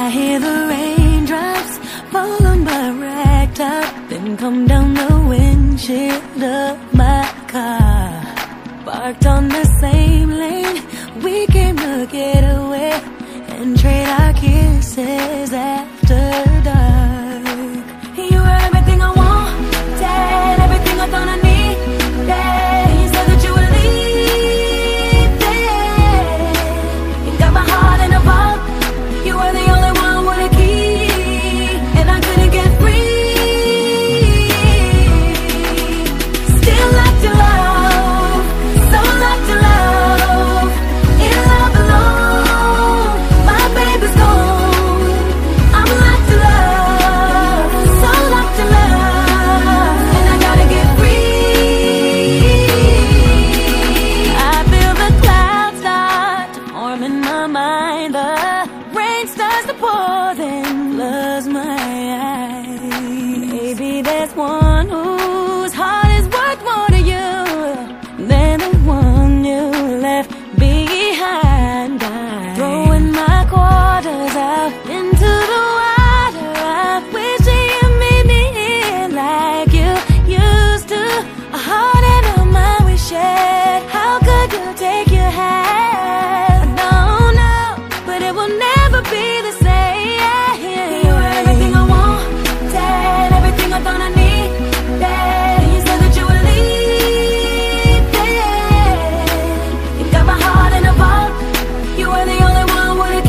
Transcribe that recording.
I hear the raindrops fall on my ragtop, then come down the windshield of my car. Parked on the same lane, we came to get away and trade our kisses after dark. You were everything I wanted, everything I thought I needed. You said that you would leave there. You got my heart in a vault. You were the only one with a key, and I couldn't get free. Still like to love, so like to love, in love alone. My baby's gone. I'm like to love, so like to love, and I gotta get free. I feel the clouds start to form in my mind. The rain starts to pour, then floods my eyes. Maybe there's one whose heart is worth more to you than the one you left behind. I'm throwing my quarters out into the water. I wish you meet me here like you used to. A heart and a mind we shared. How could you take your hand? I don't know, but it will never be the same. You were everything I wanted, everything I thought I needed. You said that you would leave there. You got my heart in a vault. You were the only one with a